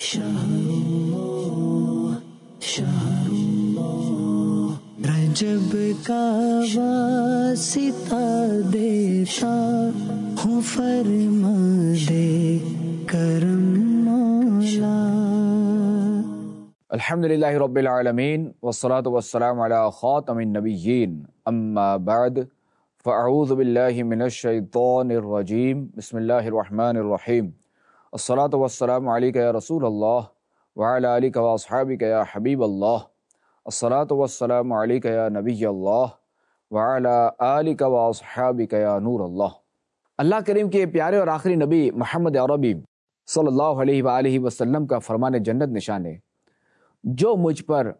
رجب کا واسطہ دیتا ہوں فرما دے کرم مولا۔ الحمدللہ رب العالمین والصلاة والسلام علی خاتم النبیین، اما بعد فاعوذ باللہ من الشیطان الرجیم، بسم اللہ الرحمن الرحیم۔ الصلاة والسلام علیک یا رسول اللہ وعلی آلک واصحابک یا حبیب اللہ۔ الصلاة والسلام علیک یا نبی اللہ وعلی آلک واصحابک یا نور اللہ۔ اللہ کریم کے پیارے اور آخری نبی محمد عربی صلی اللہ علیہ وآلہ وسلم کا فرمان جنت نشان ہے، جو مجھ پر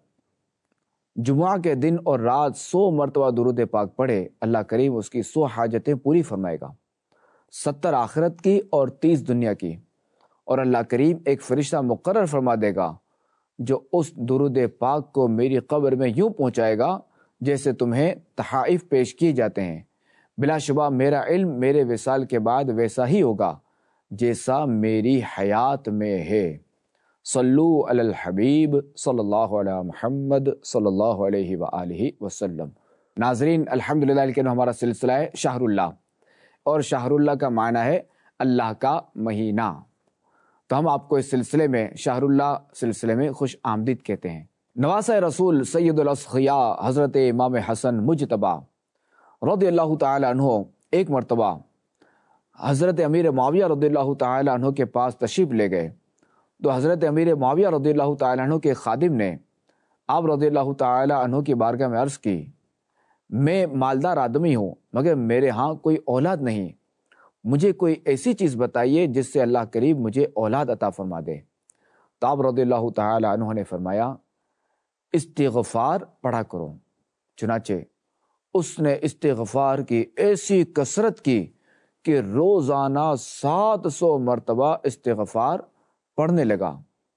جمعہ کے دن اور رات 100 مرتبہ درود پاک پڑھے، اللہ کریم اس کی 100 حاجتیں پوری فرمائے گا، 70 آخرت کی اور 30 دنیا کی، اور اللہ کریم ایک فرشتہ مقرر فرما دے گا جو اس درود پاک کو میری قبر میں یوں پہنچائے گا جیسے تمہیں تحائف پیش کیے جاتے ہیں۔ بلا شبہ میرا علم میرے وصال کے بعد ویسا ہی ہوگا جیسا میری حیات میں ہے۔ صلو علی الحبیب صلی اللہ علیہ محمد صلی اللہ علیہ وآلہ وسلم۔ ناظرین، الحمدللہ لیکن ہمارا سلسلہ ہے شہر اللہ، اور شہر اللہ کا معنی ہے اللہ کا مہینہ، تو ہم آپ کو اس سلسلے میں شہر اللہ سلسلے میں خوش آمدید کہتے ہیں۔ نواسہ رسول سید الاسخیاء حضرت امام حسن مجتبی رضی اللہ تعالی عنہ ایک مرتبہ حضرت امیر معاویہ رضی اللہ تعالی عنہ کے پاس تشریف لے گئے، تو حضرت امیر معاویہ رضی اللہ تعالی عنہ کے خادم نے آپ رضی اللہ تعالی عنہ کی بارگاہ میں عرض کی، میں مالدار آدمی ہوں مگر میرے ہاں کوئی اولاد نہیں، مجھے کوئی ایسی چیز بتائیے جس سے اللہ کریم مجھے اولاد عطا فرما دے۔ تو آپ رضی اللہ تعالی عنہ نے فرمایا، استغفار پڑھا کرو۔ چنانچہ اس نے استغفار کی ایسی کثرت کی کہ روزانہ 700 مرتبہ استغفار پڑھنے لگا،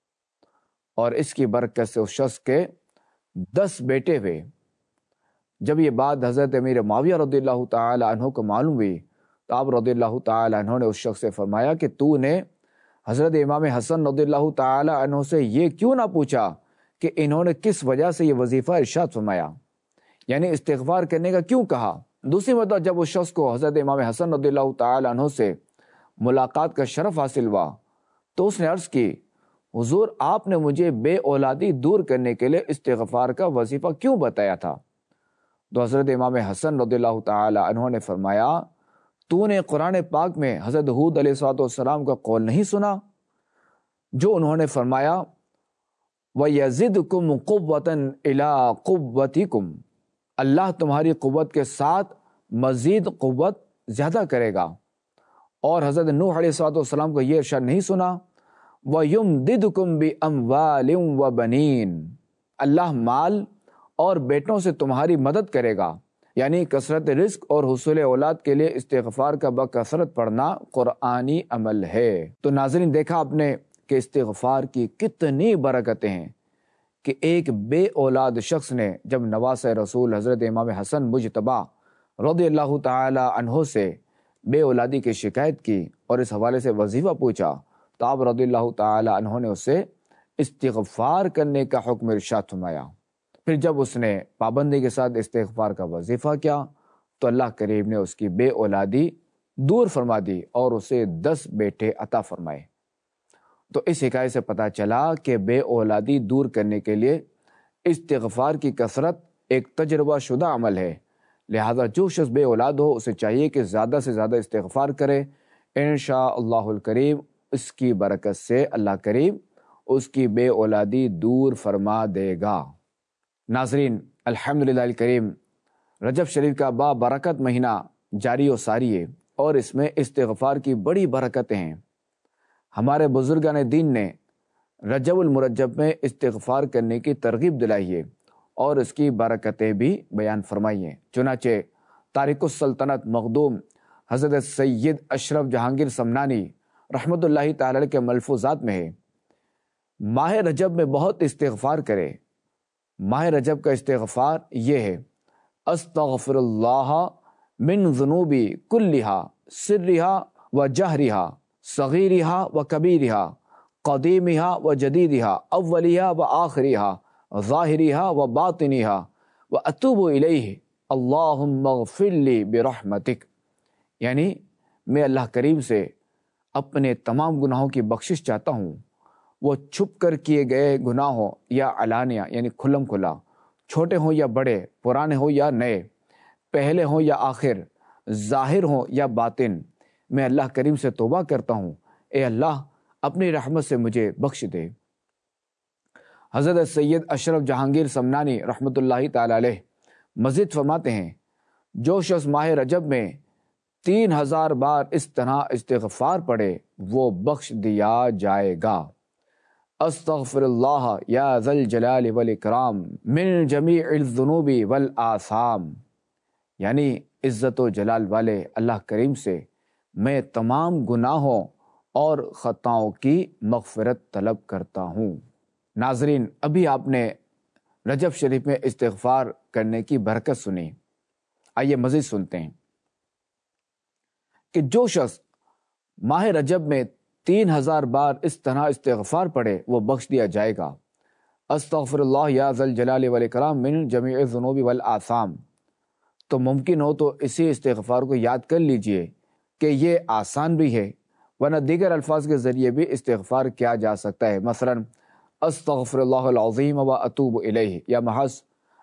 اور اس کی برکت سے اس شخص کے 10 بیٹے ہوئے۔ جب یہ بات حضرت امیر معاویہ رضی اللہ تعالی عنہ کو معلوم ہوئی تو آپ رضی اللہ تعالی عنہ نے اس شخص سے فرمایا کہ تو نے حضرت امام حسن رضی اللہ تعالی عنہ سے یہ کیوں نہ پوچھا کہ انہوں نے کس وجہ سے یہ وظیفہ ارشاد فرمایا، یعنی استغفار کرنے کا کیوں کہا۔ دوسری مرتبہ جب اس شخص کو حضرت امام حسن رضی اللہ تعالی عنہ سے ملاقات کا شرف حاصل ہوا تو اس نے عرض کی، حضور آپ نے مجھے بے اولادی دور کرنے کے لیے استغفار کا وظیفہ کیوں بتایا تھا؟ تو حضرت امام حسن رضی اللہ تعالی عنہ نے فرمایا، تو نے قرآن پاک میں حضرت ہود علیہ السلام کا قول نہیں سنا جو انہوں نے فرمایا، وَيَزِدْكُمْ قُوَّةً إِلَىٰ قُوَّتِكُمْ، اللہ تمہاری قوت کے ساتھ مزید قوت زیادہ کرے گا۔ اور حضرت نوح علیہ السلام کو یہ ارشاد نہیں سنا، وَيُمْدِدْكُمْ بِأَمْوَالٍ وَبَنِينَ، اللہ مال اور بیٹوں سے تمہاری مدد کرے گا۔ یعنی کثرت رزق اور حصول اولاد کے لیے استغفار کا بکثرت پڑھنا قرآنی عمل ہے۔ تو ناظرین، دیکھا آپ نے کہ استغفار کی کتنی برکتیں ہیں کہ ایک بے اولاد شخص نے جب نواسہ رسول حضرت امام حسن مجتبی رضی اللہ تعالی عنہ سے بے اولادی کی شکایت کی اور اس حوالے سے وظیفہ پوچھا تو آپ رضی اللہ تعالی عنہ نے اسے استغفار کرنے کا حکم ارشاد فرمایا۔ پھر جب اس نے پابندی کے ساتھ استغفار کا وظیفہ کیا تو اللہ کریم نے اس کی بے اولادی دور فرما دی اور اسے 10 بیٹے عطا فرمائے۔ تو اس حکایت سے پتہ چلا کہ بے اولادی دور کرنے کے لیے استغفار کی کثرت ایک تجربہ شدہ عمل ہے، لہذا جو شخص بے اولاد ہو اسے چاہیے کہ زیادہ سے زیادہ استغفار کرے، انشاءاللہ الکریم اس کی برکت سے اللہ کریم اس کی بے اولادی دور فرما دے گا۔ ناظرین، الحمدللہ الکریم رجب شریف کا بابرکت مہینہ جاری و ساری ہے، اور اس میں استغفار کی بڑی برکتیں ہیں۔ ہمارے بزرگان دین نے رجب المرجب میں استغفار کرنے کی ترغیب دلائی ہے اور اس کی برکتیں بھی بیان فرمائی ہیں۔ چنانچہ تارک السلطنت مخدوم حضرت سید اشرف جہانگیر سمنانی رحمۃ اللہ تعالی علیہ کے ملفوظات میں ہے، ماہ رجب میں بہت استغفار کرے۔ ماہ رجب کا استغفار یہ ہے، استغفر اللہ من ذنوبی کلہا سرہا و جہرہا صغیرہا و کبیرہا قدیمہا و جدیدہا اولیہا و آخریہا ظاہریہا و باطنیہا و اتوب الیہ اللہم اغفر لی برحمتک، یعنی میں اللہ کریم سے اپنے تمام گناہوں کی بخشش چاہتا ہوں، وہ چھپ کر کیے گئے گناہ ہوں یا علانیہ یعنی کھلم کھلا، چھوٹے ہوں یا بڑے، پرانے ہوں یا نئے، پہلے ہوں یا آخر، ظاہر ہوں یا باطن، میں اللہ کریم سے توبہ کرتا ہوں، اے اللہ اپنی رحمت سے مجھے بخش دے۔ حضرت سید اشرف جہانگیر سمنانی رحمۃ اللہ تعالی علیہ مزید فرماتے ہیں، جو شخص ماہ رجب میں 3000 بار اس طرح استغفار پڑھے وہ بخش دیا جائے گا۔ استغفر اللہ یا ذا الجلال والاکرام من جمیع الذنوب والآثام، یعنی عزت و جلال والے اللہ کریم سے میں تمام گناہوں اور خطاؤں کی مغفرت طلب کرتا ہوں۔ ناظرین، ابھی آپ نے رجب شریف میں استغفار کرنے کی برکت سنی، آئیے مزید سنتے ہیں کہ جو شخص ماہ رجب میں 3000 بار اس طرح استغفار پڑھے وہ بخش دیا جائے گا۔ استغفر اللہ یا ذا الجلال والاکرام من جمیع الذنوب والآثام، تو ممکن ہو تو اسی استغفار کو یاد کر لیجئے کہ یہ آسان بھی ہے، ورنہ دیگر الفاظ کے ذریعے بھی استغفار کیا جا سکتا ہے، مثلا استغفر اللہ العظیم و اتوب الیہ، یا محض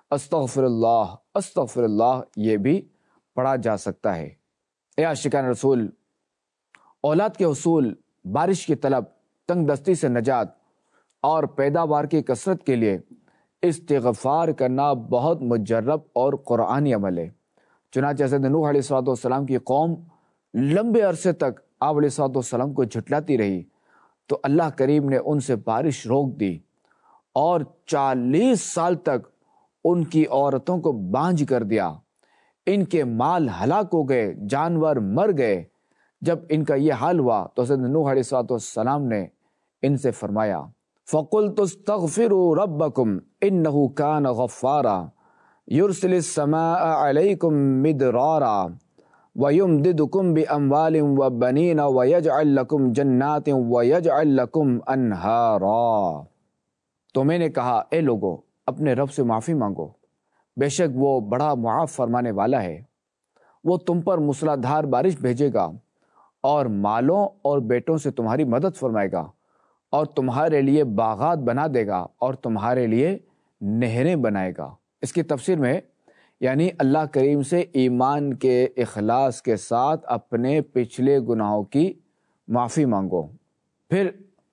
استغفر اللہ یہ بھی پڑھا جا سکتا ہے۔ اے عاشقان رسول، اولاد کے حصول، بارش کی طلب، تنگ دستی سے نجات اور پیداوار کی کثرت کے لیے استغفار کرنا بہت مجرب اور قرآنی عمل ہے۔ چنانچہ حضرت نوح علیہ السلام کی قوم لمبے عرصے تک آپ علیہ السلام کو جھٹلاتی رہی تو اللہ کریم نے ان سے بارش روک دی اور 40 سال تک ان کی عورتوں کو بانجھ کر دیا، ان کے مال ہلاک ہو گئے، جانور مر گئے۔ جب ان کا یہ حال ہوا تو حضرت نوح علیہ السلام نے ان سے فرمایا فَقُلْتُ اسْتَغْفِرُوا رَبَّكُمْ إِنَّهُ كَانَ غَفَّارًا يُرْسِلِ السَّمَاءَ عَلَيْكُمْ مِدْرَارًا وَيُمْدِدُكُمْ بِأَمْوَالٍ وَبَنِينَ وَيَجْعَلْ لَكُمْ جَنَّاتٍ وَيَجْعَلْ لَكُمْ أَنْهَارًا، تو میں نے کہا اے لوگو اپنے رب سے معافی مانگو، بے شک وہ بڑا معاف فرمانے والا ہے، وہ تم پر موسلادھار بارش بھیجے گا اور مالوں اور بیٹوں سے تمہاری مدد فرمائے گا اور تمہارے لیے باغات بنا دے گا اور تمہارے لیے نہریں بنائے گا۔ اس کی تفسیر میں یعنی اللہ کریم سے ایمان کے اخلاص کے ساتھ اپنے پچھلے گناہوں کی معافی مانگو، پھر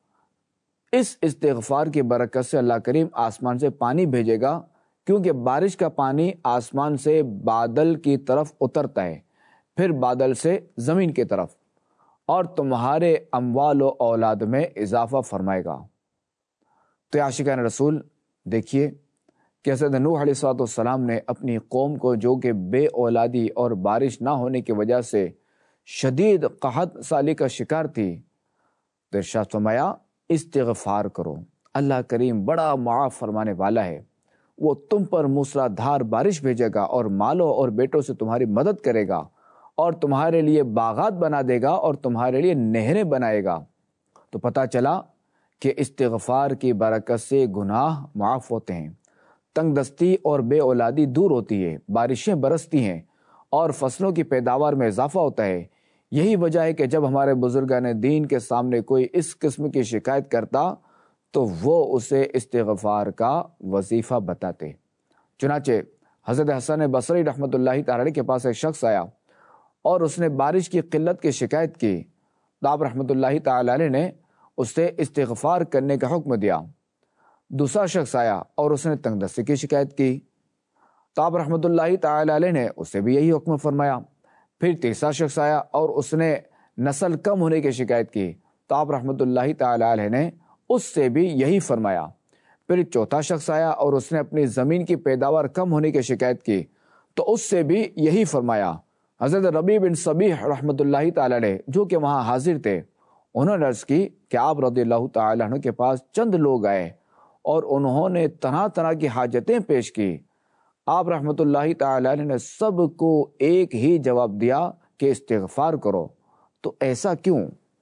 اس استغفار کی برکت سے اللہ کریم آسمان سے پانی بھیجے گا، کیونکہ بارش کا پانی آسمان سے بادل کی طرف اترتا ہے، پھر بادل سے زمین کی طرف، اور تمہارے اموال و اولاد میں اضافہ فرمائے گا۔ تو عاشقان رسول دیکھیے کہ حضرت نوح علیہ السلام نے اپنی قوم کو جو کہ بے اولادی اور بارش نہ ہونے کی وجہ سے شدید قحط سالی کا شکار تھی، تو ارشاد فرمایا استغفار کرو، اللہ کریم بڑا معاف فرمانے والا ہے، وہ تم پر موسلادھار بارش بھیجے گا اور مالوں اور بیٹوں سے تمہاری مدد کرے گا اور تمہارے لیے باغات بنا دے گا اور تمہارے لیے نہریں بنائے گا۔ تو پتہ چلا کہ استغفار کی برکت سے گناہ معاف ہوتے ہیں، تنگ دستی اور بے اولادی دور ہوتی ہے، بارشیں برستی ہیں اور فصلوں کی پیداوار میں اضافہ ہوتا ہے۔ یہی وجہ ہے کہ جب ہمارے بزرگان دین کے سامنے کوئی اس قسم کی شکایت کرتا تو وہ اسے استغفار کا وظیفہ بتاتے۔ چنانچہ حضرت حسن بصری رحمۃ اللہ تعالی کے پاس ایک شخص آیا اور اس نے بارش کی قلت کی شکایت کی، تو آپ رحمۃ اللہ تعالی علیہ نے اسے استغفار کرنے کا حکم دیا۔ دوسرا شخص آیا اور اس نے تنگ دستی کی شکایت کی، تو آپ رحمۃ اللہ تعالی علیہ نے اسے بھی یہی حکم فرمایا۔ پھر تیسرا شخص آیا اور اس نے نسل کم ہونے کی شکایت کی، تو آپ رحمۃ اللہ تعالی علیہ نے اس سے بھی یہی فرمایا۔ پھر چوتھا شخص آیا اور اس نے اپنی زمین کی پیداوار کم ہونے کی شکایت کی، تو اس سے بھی یہی فرمایا۔ حضرت ربیع بن صبیح رحمۃ اللہ تعالی علیہ جو کہ وہاں حاضر تھے، انہوں نے عرض کی کہ آپ رضی اللہ تعالی عنہ کے پاس چند لوگ آئے اور انہوں نے طرح طرح کی حاجتیں پیش کی۔ آپ رحمۃ اللہ تعالی عنہ نے سب کو ایک ہی جواب دیا کہ استغفار کرو۔ تو ایسا کیوں؟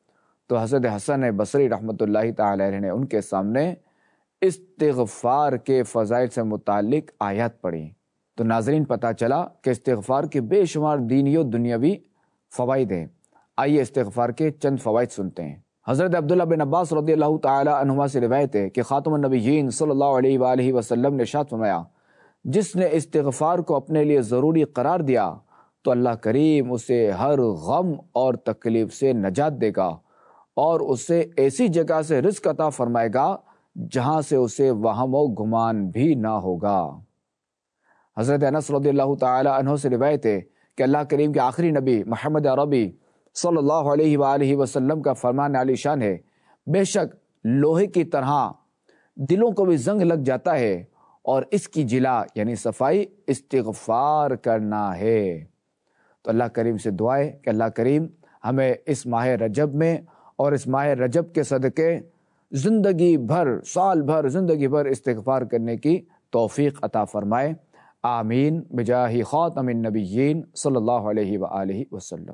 تو حضرت حسن بصری رحمۃ اللہ تعالی علیہ نے ان کے سامنے استغفار کے فضائل سے متعلق آیات پڑھی. تو ناظرین پتہ چلا کہ استغفار کے بے شمار دینی و دنیاوی فوائد ہیں. آئیے استغفار کے چند فوائد سنتے ہیں. حضرت عبداللہ بن عباس رضی اللہ تعالی عنہما سے روایت ہے کہ خاتم النبیین صلی اللہ علیہ وآلہ وسلم نے ارشاد فرمایا، جس نے استغفار کو اپنے لیے ضروری قرار دیا تو اللہ کریم اسے ہر غم اور تکلیف سے نجات دے گا اور اسے ایسی جگہ سے رزق عطا فرمائے گا جہاں سے اسے وہم و گمان بھی نہ ہوگا. حضرت انس رضی اللہ تعالی عنہ سے روایت ہے کہ اللہ کریم کے آخری نبی محمد عربی صلی اللہ علیہ وآلہ وسلم کا فرمان عالی شان ہے، بے شک لوہے کی طرح دلوں کو بھی زنگ لگ جاتا ہے اور اس کی جلا یعنی صفائی استغفار کرنا ہے. تو اللہ کریم سے دعا ہے کہ اللہ کریم ہمیں اس ماہ رجب میں اور اس ماہ رجب کے صدقے زندگی بھر سال بھر زندگی بھر استغفار کرنے کی توفیق عطا فرمائے. آمین بجاہ خاتم النبیین صلی اللہ علیہ وآلہ وسلم.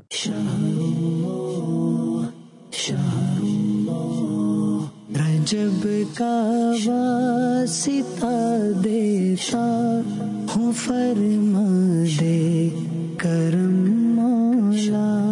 رجب کا واسطہ دیتا ہوں، فرما دے کرم مولا.